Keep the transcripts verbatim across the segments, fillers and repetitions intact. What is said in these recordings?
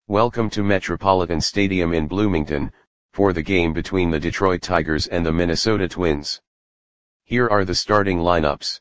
Welcome to Metropolitan Stadium in Bloomington, for the game between the Detroit Tigers and the Minnesota Twins. Here are the starting lineups.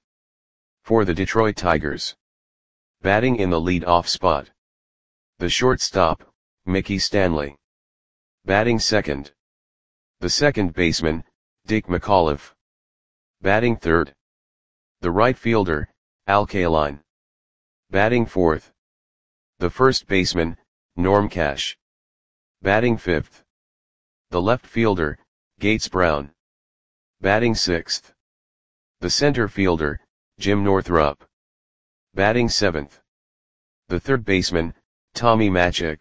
For the Detroit Tigers. Batting in the lead-off spot. The shortstop, Mickey Stanley. Batting second. The second baseman, Dick McAuliffe. Batting third. The right fielder, Al Kaline. Batting fourth. The first baseman, Norm Cash. Batting fifth. The left fielder, Gates Brown. Batting sixth. The center fielder, Jim Northrup. Batting seventh. The third baseman, Tommy Matzek.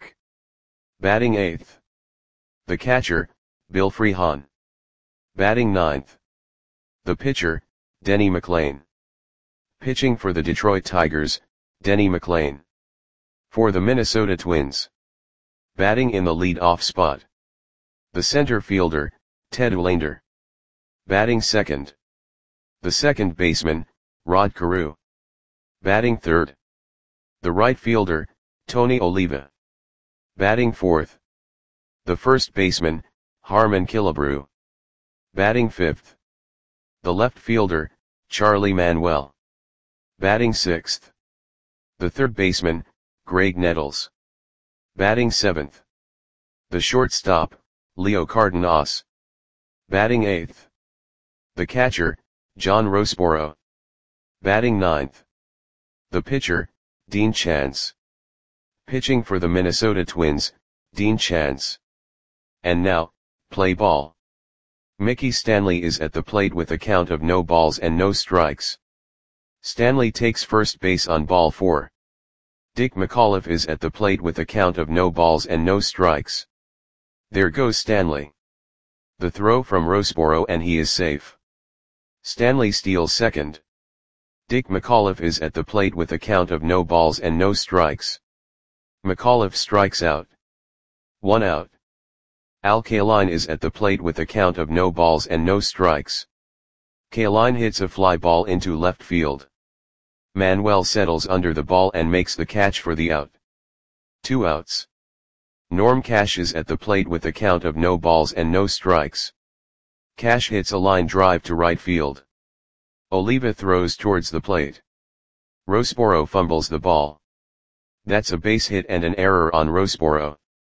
Batting eighth. The catcher, Bill Freehan. Batting ninth. The pitcher, Denny McLain. Pitching for the Detroit Tigers, Denny McLain. For the Minnesota Twins. Batting in the lead-off spot. The center fielder, Ted Olander. Batting second. The second baseman, Rod Carew. Batting third. The right fielder, Tony Oliva. Batting fourth. The first baseman, Harmon Killebrew. Batting fifth. The left fielder, Charlie Manuel. Batting sixth. The third baseman, Greg Nettles. Batting seventh. The shortstop, Leo Cardenas. Batting eighth. The catcher, John Roseboro. Batting ninth. The pitcher, Dean Chance. Pitching for the Minnesota Twins, Dean Chance. And now, play ball. Mickey Stanley is at the plate with a count of no balls and no strikes. Stanley takes first base on ball four. Dick McAuliffe is at the plate with a count of no balls and no strikes. There goes Stanley. The throw from Roseboro and he is safe. Stanley steals second. Dick McAuliffe is at the plate with a count of no balls and no strikes. McAuliffe strikes out. One out. Al Kaline is at the plate with a count of no balls and no strikes. Kaline hits a fly ball into left field. Manuel settles under the ball and makes the catch for the out. Two outs. Norm Cash is at the plate with a count of no balls and no strikes. Cash hits a line drive to right field. Oliva throws towards the plate. Roseboro fumbles the ball. That's a base hit and an error on Roseboro.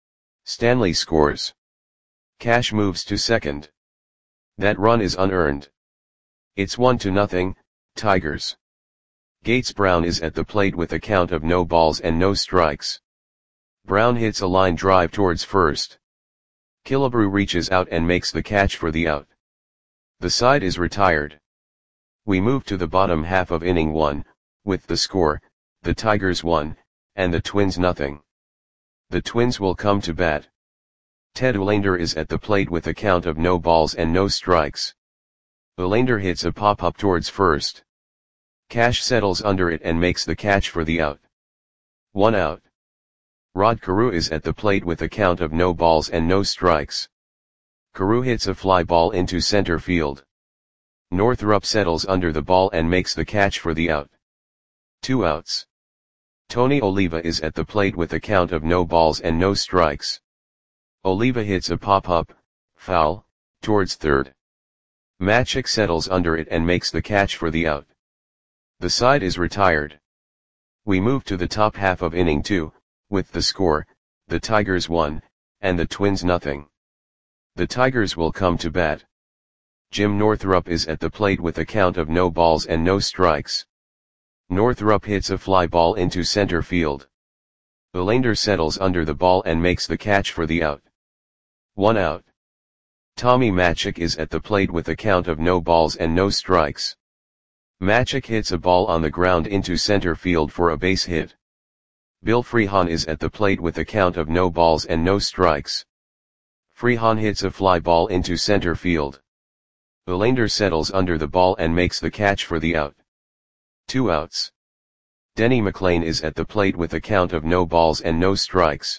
Stanley scores. Cash moves to second. That run is unearned. It's one to nothing, Tigers. Gates Brown is at the plate with a count of no balls and no strikes. Brown hits a line drive towards first. Killebrew reaches out and makes the catch for the out. The side is retired. We move to the bottom half of inning one, with the score, the Tigers one, and the Twins nothing. The Twins will come to bat. Ted Olander is at the plate with a count of no balls and no strikes. Olander hits a pop-up towards first. Cash settles under it and makes the catch for the out. One out. Rod Carew is at the plate with a count of no balls and no strikes. Carew hits a fly ball into center field. Northrup settles under the ball and makes the catch for the out. Two outs. Tony Oliva is at the plate with a count of no balls and no strikes. Oliva hits a pop-up, foul, towards third. Matzek settles under it and makes the catch for the out. The side is retired. We move to the top half of inning two, with the score, the Tigers one, and the Twins nothing. The Tigers will come to bat. Jim Northrup is at the plate with a count of no balls and no strikes. Northrup hits a fly ball into center field. Olander settles under the ball and makes the catch for the out. One out. Tommy Matzek is at the plate with a count of no balls and no strikes. Matzek hits a ball on the ground into center field for a base hit. Bill Freehan is at the plate with a count of no balls and no strikes. Freehan hits a fly ball into center field. Olander settles under the ball and makes the catch for the out. Two outs. Denny McLain is at the plate with a count of no balls and no strikes.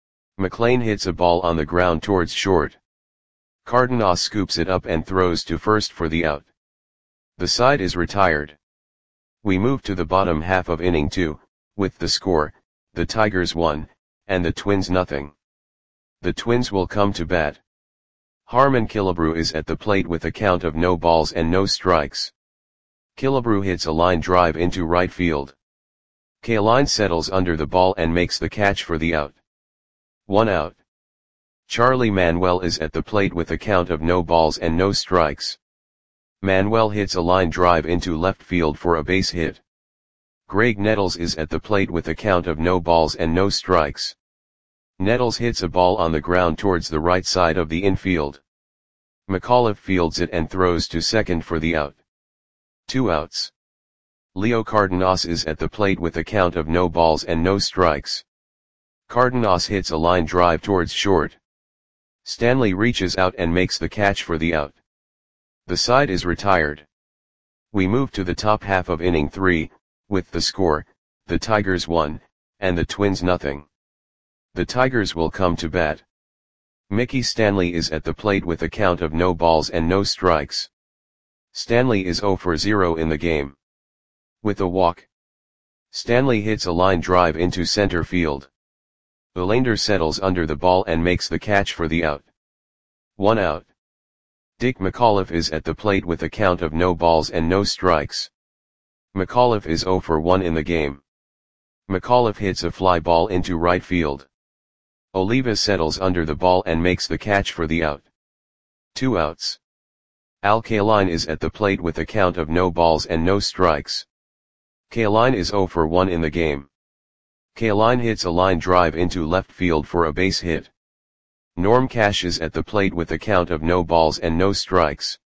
McLain hits a ball on the ground towards short. Cardenas scoops it up and throws to first for the out. The side is retired. We move to the bottom half of inning two, with the score, the Tigers one, and the Twins nothing. The Twins will come to bat. Harmon Killebrew is at the plate with a count of no balls and no strikes. Killebrew hits a line drive into right field. Kaline settles under the ball and makes the catch for the out. One out. Charlie Manuel is at the plate with a count of no balls and no strikes. Manuel hits a line drive into left field for a base hit. Greg Nettles is at the plate with a count of no balls and no strikes. Nettles hits a ball on the ground towards the right side of the infield. McAuliffe fields it and throws to second for the out. Two outs. Leo Cardenas is at the plate with a count of no balls and no strikes. Cardenas hits a line drive towards short. Stanley reaches out and makes the catch for the out. The side is retired. We move to the top half of inning three, with the score, the Tigers one, and the Twins nothing. The Tigers will come to bat. Mickey Stanley is at the plate with a count of no balls and no strikes. Stanley is zero for zero in the game. With a walk. Stanley hits a line drive into center field. Olander settles under the ball and makes the catch for the out. One out. Dick McAuliffe is at the plate with a count of no balls and no strikes. McAuliffe is zero for one in the game. McAuliffe hits a fly ball into right field. Oliva settles under the ball and makes the catch for the out. Two outs. Al Kaline is at the plate with a count of no balls and no strikes. Kaline is zero for one in the game. Kaline hits a line drive into left field for a base hit. Norm Cash is at the plate with a count of no balls and no strikes.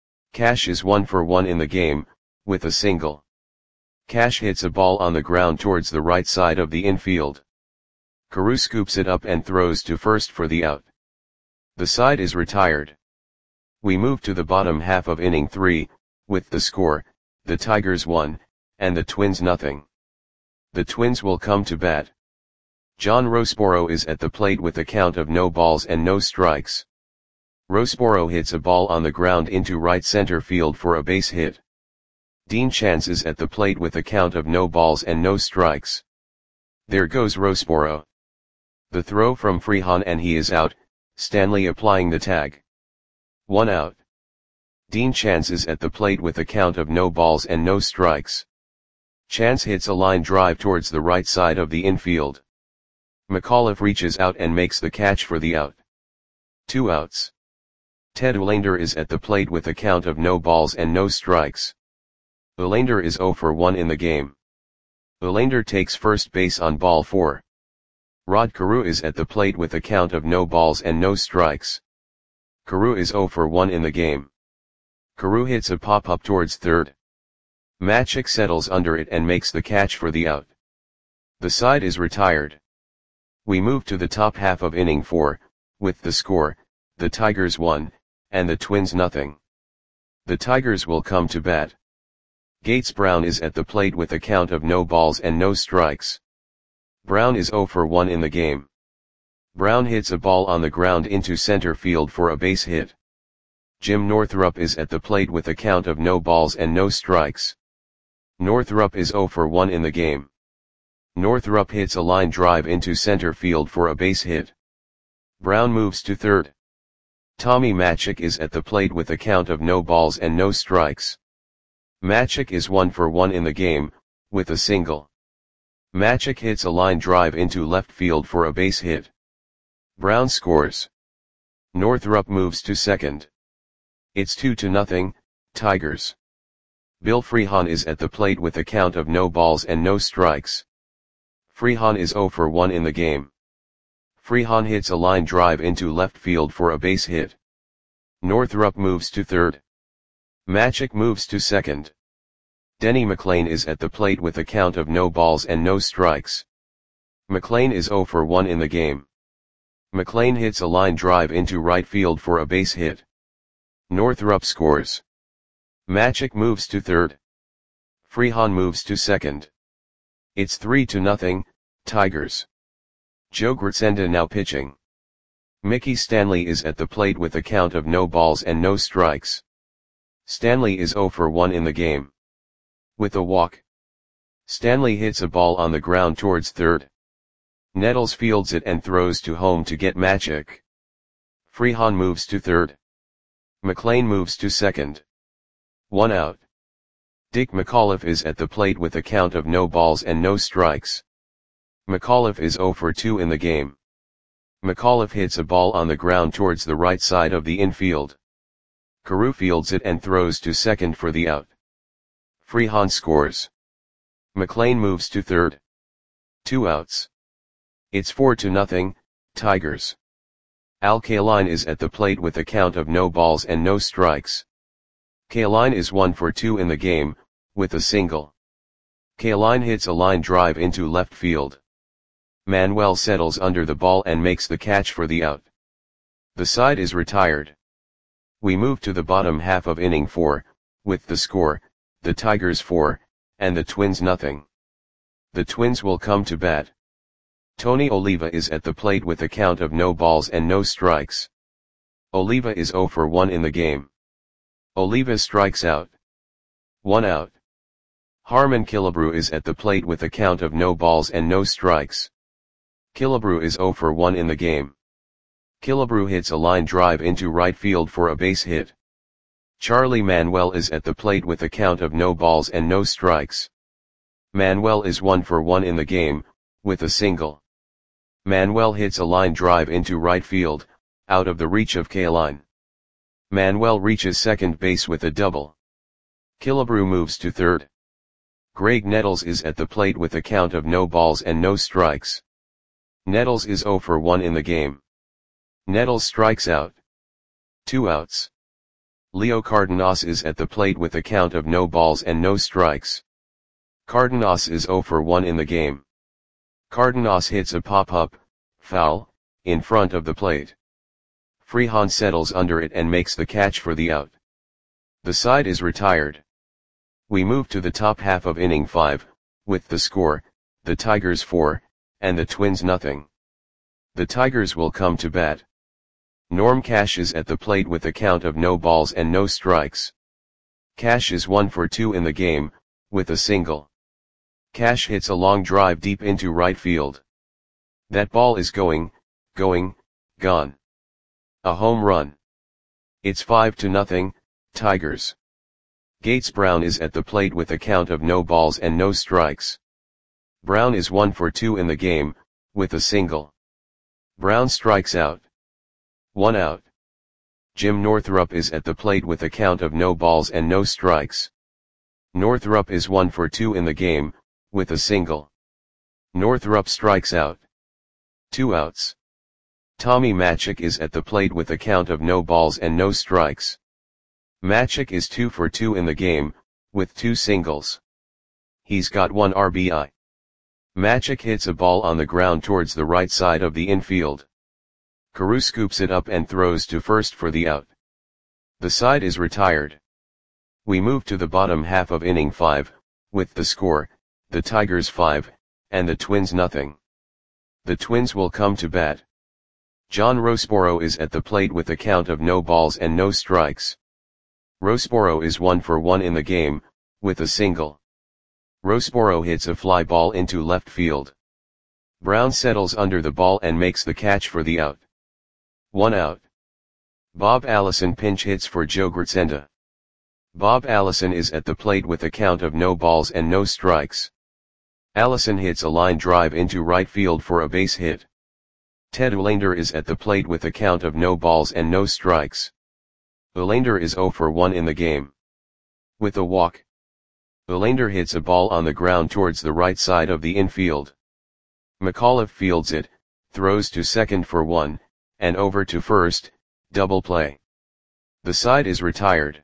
Cash is one for one in the game, with a single. Cash hits a ball on the ground towards the right side of the infield. Carew scoops it up and throws to first for the out. The side is retired. We move to the bottom half of inning three, with the score, the Tigers one, and the Twins nothing. The Twins will come to bat. John Rosboro is at the plate with a count of no balls and no strikes. Rosboro hits a ball on the ground into right center field for a base hit. Dean Chance is at the plate with a count of no balls and no strikes. There goes Rosboro. The throw from Freehan and he is out, Stanley applying the tag. One out. Dean Chance is at the plate with a count of no balls and no strikes. Chance hits a line drive towards the right side of the infield. McAuliffe reaches out and makes the catch for the out. Two outs. Ted Olander is at the plate with a count of no balls and no strikes. Olander is zero for one in the game. Olander takes first base on ball four. Rod Carew is at the plate with a count of no balls and no strikes. Carew is zero for one in the game. Carew hits a pop-up towards third. Matchik settles under it and makes the catch for the out. The side is retired. We move to the top half of inning four, with the score, the Tigers one, and the Twins nothing. The Tigers will come to bat. Gates Brown is at the plate with a count of no balls and no strikes. Brown is zero for one in the game. Brown hits a ball on the ground into center field for a base hit. Jim Northrup is at the plate with a count of no balls and no strikes. Northrup is zero for one in the game. Northrup hits a line drive into center field for a base hit. Brown moves to third. Tommy Matchik is at the plate with a count of no balls and no strikes. Matchik is one for one in the game, with a single. Matchik hits a line drive into left field for a base hit. Brown scores. Northrup moves to second. It's two to nothing, Tigers. Bill Freehan is at the plate with a count of no balls and no strikes. Freehan is zero for one in the game. Freehan hits a line drive into left field for a base hit. Northrup moves to third. Matchik moves to second. Denny McLain is at the plate with a count of no balls and no strikes. McLain is zero for one in the game. McLain hits a line drive into right field for a base hit. Northrup scores. Matchik moves to third. Freehan moves to second. It's three to nothing, Tigers. Joe Gritsenda now pitching. Mickey Stanley is at the plate with a count of no balls and no strikes. Stanley is zero for one in the game. With a walk. Stanley hits a ball on the ground towards third. Nettles fields it and throws to home to get Magic. Freehan moves to third. McLean moves to second. One out. Dick McAuliffe is at the plate with a count of no balls and no strikes. McAuliffe is zero for two in the game. McAuliffe hits a ball on the ground towards the right side of the infield. Carew fields it and throws to second for the out. Freehan scores. McLean moves to third. Two outs. It's four to nothing, Tigers. Al Kaline is at the plate with a count of no balls and no strikes. Kaline is one for two in the game, with a single. Kaline hits a line drive into left field. Manuel settles under the ball and makes the catch for the out. The side is retired. We move to the bottom half of inning four, with the score, the Tigers four, and the Twins nothing. The Twins will come to bat. Tony Oliva is at the plate with a count of no balls and no strikes. Oliva is zero for one in the game. Oliva strikes out. One out. Harmon Killebrew is at the plate with a count of no balls and no strikes. Killebrew is zero for one in the game. Killebrew hits a line drive into right field for a base hit. Charlie Manuel is at the plate with a count of no balls and no strikes. Manuel is one for one in the game, with a single. Manuel hits a line drive into right field, out of the reach of Kaline. Manuel reaches second base with a double. Killebrew moves to third. Greg Nettles is at the plate with a count of no balls and no strikes. Nettles is zero for one in the game. Nettles strikes out. Two outs. Leo Cardenas is at the plate with a count of no balls and no strikes. Cardenas is zero for one in the game. Cardenas hits a pop-up, foul, in front of the plate. Freehan settles under it and makes the catch for the out. The side is retired. We move to the top half of inning five, with the score, the Tigers four, and the Twins nothing. The Tigers will come to bat. Norm Cash is at the plate with a count of no balls and no strikes. Cash is one for two in the game, with a single. Cash hits a long drive deep into right field. That ball is going, going, gone. A home run. It's five to nothing, Tigers. Gates Brown is at the plate with a count of no balls and no strikes. Brown is one for two in the game, with a single. Brown strikes out. One out. Jim Northrup is at the plate with a count of no balls and no strikes. Northrup is one for two in the game, with a single. Northrup strikes out. Two outs. Tommy Matzek is at the plate with a count of no balls and no strikes. Matzek is two for two in the game, with two singles. He's got one R B I. Matzek hits a ball on the ground towards the right side of the infield. Carew scoops it up and throws to first for the out. The side is retired. We move to the bottom half of inning five, with the score, the Tigers five, and the Twins nothing. The Twins will come to bat. John Rosborough is at the plate with a count of no balls and no strikes. Rosborough is one for one in the game, with a single. Rosborough hits a fly ball into left field. Brown settles under the ball and makes the catch for the out. One out. Bob Allison pinch hits for Joe Gracenda. Bob Allison is at the plate with a count of no balls and no strikes. Allison hits a line drive into right field for a base hit. Ted Uhlaender is at the plate with a count of no balls and no strikes. Uhlaender is zero for one in the game. With a walk. Uhlaender hits a ball on the ground towards the right side of the infield. McAuliffe fields it, throws to second for one, and over to first, double play. The side is retired.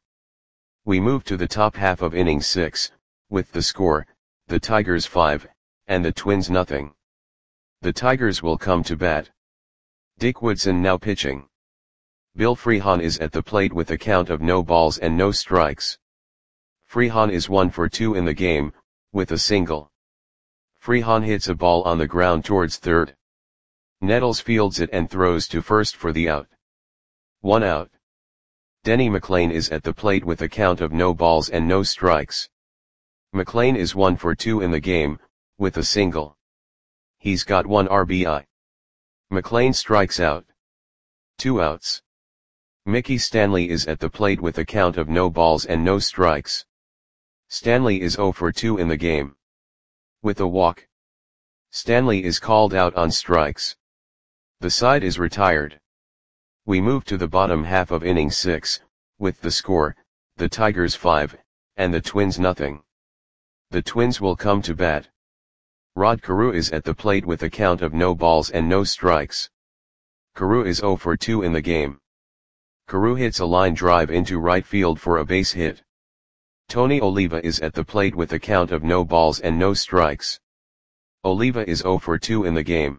We move to the top half of inning six, with the score, the Tigers five, and the Twins nothing. The Tigers will come to bat. Dick Woodson now pitching. Bill Freehan is at the plate with a count of no balls and no strikes. Freehan is one for two in the game, with a single. Freehan hits a ball on the ground towards third. Nettles fields it and throws to first for the out. One out. Denny McLain is at the plate with a count of no balls and no strikes. McLain is one for two in the game, with a single. He's got one R B I. McLean strikes out. Two outs. Mickey Stanley is at the plate with a count of no balls and no strikes. Stanley is oh for two in the game. With a walk. Stanley is called out on strikes. The side is retired. We move to the bottom half of inning six, with the score, the Tigers five, and the Twins nothing. The Twins will come to bat. Rod Carew is at the plate with a count of no balls and no strikes. Carew is oh for two in the game. Carew hits a line drive into right field for a base hit. Tony Oliva is at the plate with a count of no balls and no strikes. Oliva is oh for two in the game.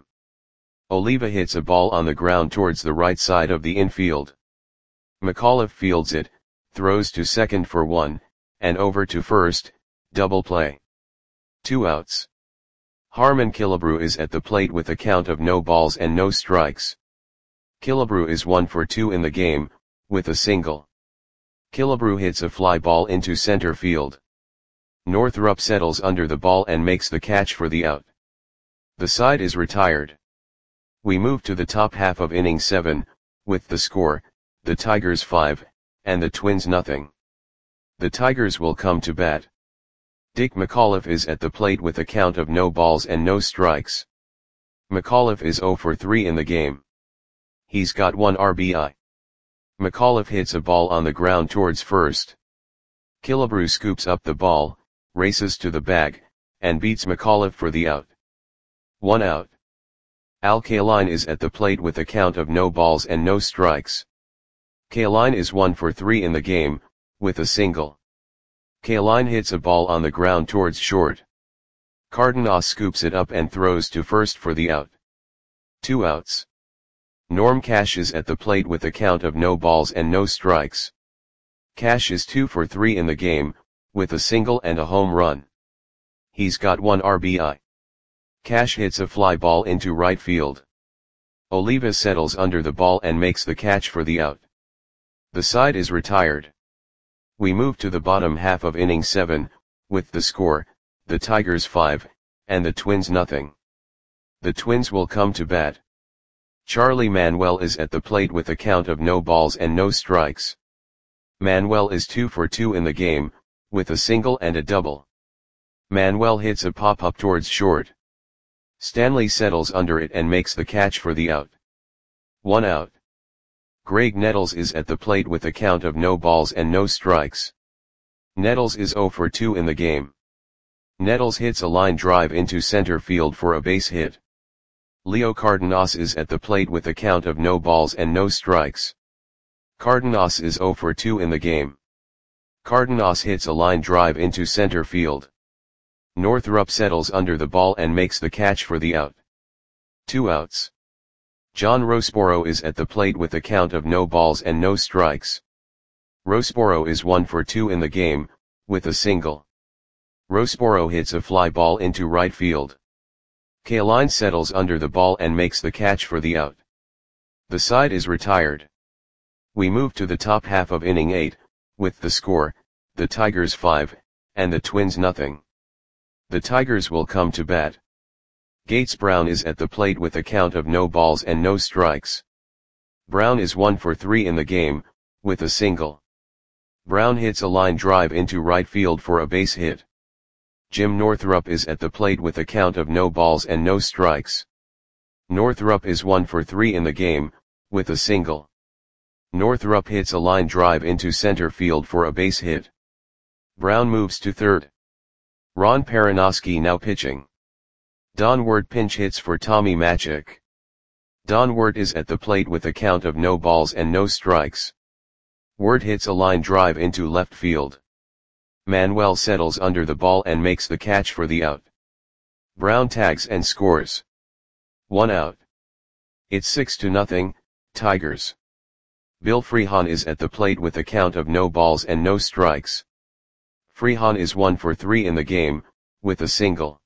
Oliva hits a ball on the ground towards the right side of the infield. McAuliffe fields it, throws to second for one, and over to first, double play. Two outs. Harmon Killebrew is at the plate with a count of no balls and no strikes. Killebrew is one for two in the game, with a single. Killebrew hits a fly ball into center field. Northrup settles under the ball and makes the catch for the out. The side is retired. We move to the top half of inning seven, with the score, the Tigers five, and the Twins nothing. The Tigers will come to bat. Dick McAuliffe is at the plate with a count of no balls and no strikes. McAuliffe is oh for three in the game. He's got one R B I. McAuliffe hits a ball on the ground towards first. Killebrew scoops up the ball, races to the bag, and beats McAuliffe for the out. One out. Al Kaline is at the plate with a count of no balls and no strikes. Kaline is one for three in the game, with a single. Kaline hits a ball on the ground towards short. Cardenas scoops it up and throws to first for the out. Two outs. Norm Cash is at the plate with a count of no balls and no strikes. Cash is two for three in the game, with a single and a home run. He's got one R B I. Cash hits a fly ball into right field. Oliva settles under the ball and makes the catch for the out. The side is retired. We move to the bottom half of inning seven, with the score, the Tigers five, and the Twins nothing. The Twins will come to bat. Charlie Manuel is at the plate with a count of no balls and no strikes. Manuel is two for two in the game, with a single and a double. Manuel hits a pop-up towards short. Stanley settles under it and makes the catch for the out. One out. Greg Nettles is at the plate with a count of no balls and no strikes. Nettles is oh for two in the game. Nettles hits a line drive into center field for a base hit. Leo Cardenas is at the plate with a count of no balls and no strikes. Cardenas is oh for two in the game. Cardenas hits a line drive into center field. Northrup settles under the ball and makes the catch for the out. Two outs. John Roseboro is at the plate with a count of no balls and no strikes. Roseboro is one for two in the game, with a single. Roseboro hits a fly ball into right field. Kaline settles under the ball and makes the catch for the out. The side is retired. We move to the top half of inning eight, with the score, the Tigers five, and the Twins nothing. The Tigers will come to bat. Gates Brown is at the plate with a count of no balls and no strikes. Brown is one for three in the game, with a single. Brown hits a line drive into right field for a base hit. Jim Northrup is at the plate with a count of no balls and no strikes. Northrup is one for three in the game, with a single. Northrup hits a line drive into center field for a base hit. Brown moves to third. Ron Perinoski now pitching. Don Ward pinch hits for Tommy Machick. Don Ward is at the plate with a count of no balls and no strikes. Ward hits a line drive into left field. Manuel settles under the ball and makes the catch for the out. Brown tags and scores. One out. It's six to nothing, Tigers. Bill Freehan is at the plate with a count of no balls and no strikes. Freehan is one for three in the game, with a single.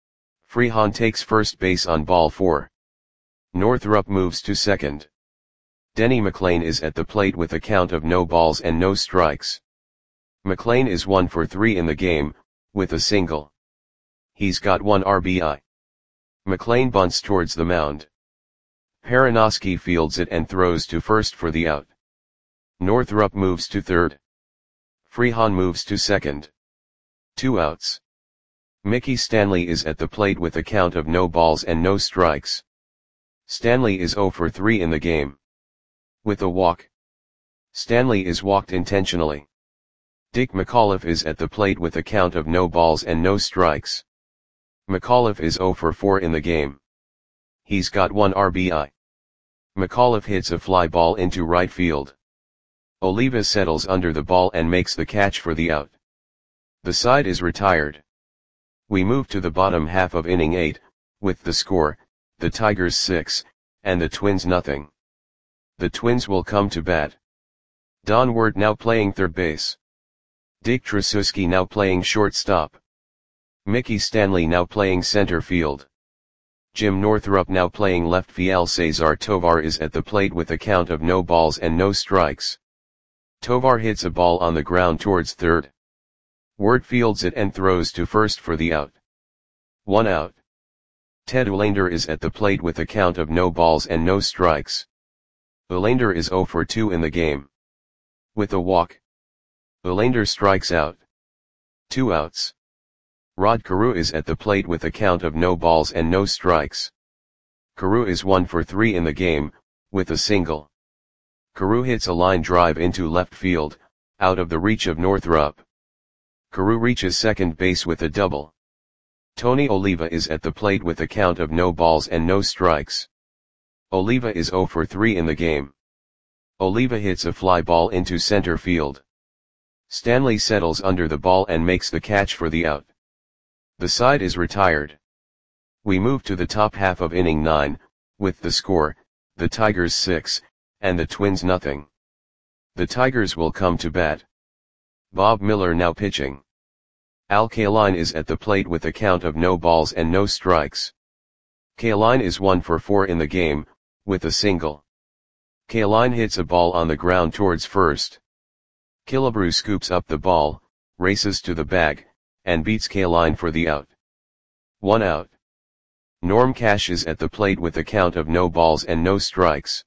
Freehan takes first base on ball four. Northrup moves to second. Denny McLain is at the plate with a count of no balls and no strikes. McLain is one for three in the game, with a single. He's got one R B I. McLean bunts towards the mound. Perinoski fields it and throws to first for the out. Northrup moves to third. Freehan moves to second. Two outs. Mickey Stanley is at the plate with a count of no balls and no strikes. Stanley is oh for three in the game. With a walk. Stanley is walked intentionally. Dick McAuliffe is at the plate with a count of no balls and no strikes. McAuliffe is oh for four in the game. He's got one R B I. McAuliffe hits a fly ball into right field. Oliva settles under the ball and makes the catch for the out. The side is retired. We move to the bottom half of inning eight, with the score, the Tigers six, and the Twins nothing. The Twins will come to bat. Don Ward now playing third base. Dick Tracewski now playing shortstop. Mickey Stanley now playing center field. Jim Northrup now playing left field. Cesar Tovar is at the plate with a count of no balls and no strikes. Tovar hits a ball on the ground towards third. Ward fields it and throws to first for the out. One out. Ted Olander is at the plate with a count of no balls and no strikes. Olander is oh for two in the game. With a walk. Olander strikes out. Two outs. Rod Carew is at the plate with a count of no balls and no strikes. Carew is one for three in the game, with a single. Carew hits a line drive into left field, out of the reach of Northrup. Carew reaches second base with a double. Tony Oliva is at the plate with a count of no balls and no strikes. Oliva is oh for three in the game. Oliva hits a fly ball into center field. Stanley settles under the ball and makes the catch for the out. The side is retired. We move to the top half of inning nine, with the score, the Tigers six, and the Twins nothing. The Tigers will come to bat. Bob Miller now pitching. Al Kaline is at the plate with a count of no balls and no strikes. Kaline is one for four in the game, with a single. Kaline hits a ball on the ground towards first. Killebrew scoops up the ball, races to the bag, and beats Kaline for the out. One out. Norm Cash is at the plate with a count of no balls and no strikes.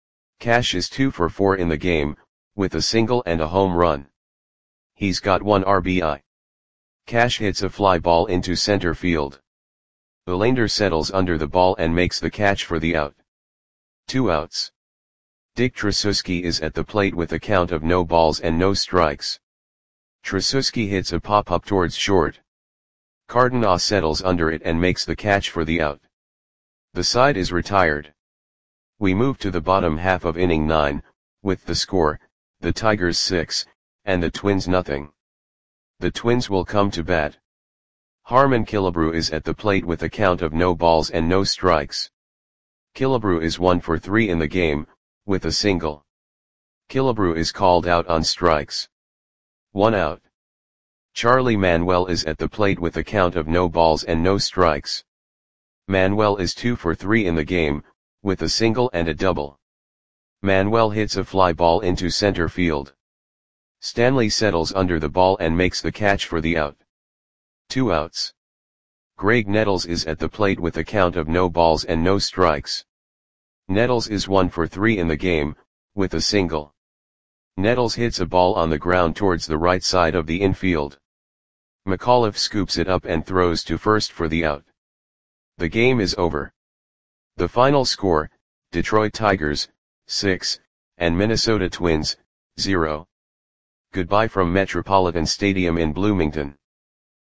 Cash is two for four in the game, with a single and a home run. He's got one R B I. Cash hits a fly ball into center field. Olander settles under the ball and makes the catch for the out. Two outs. Dick Tracewski is at the plate with a count of no balls and no strikes. Tracewski hits a pop-up towards short. Cardenas settles under it and makes the catch for the out. The side is retired. We move to the bottom half of inning nine, with the score, the Tigers six, and the Twins nothing. The Twins will come to bat. Harmon Killebrew is at the plate with a count of no balls and no strikes. Killebrew is one for three in the game, with a single. Killebrew is called out on strikes. One out. Charlie Manuel is at the plate with a count of no balls and no strikes. Manuel is two for three in the game, with a single and a double. Manuel hits a fly ball into center field. Stanley settles under the ball and makes the catch for the out. Two outs. Greg Nettles is at the plate with a count of no balls and no strikes. Nettles is one for three in the game, with a single. Nettles hits a ball on the ground towards the right side of the infield. McAuliffe scoops it up and throws to first for the out. The game is over. The final score, Detroit Tigers, six, and Minnesota Twins, zero. Goodbye from Metropolitan Stadium in Bloomington.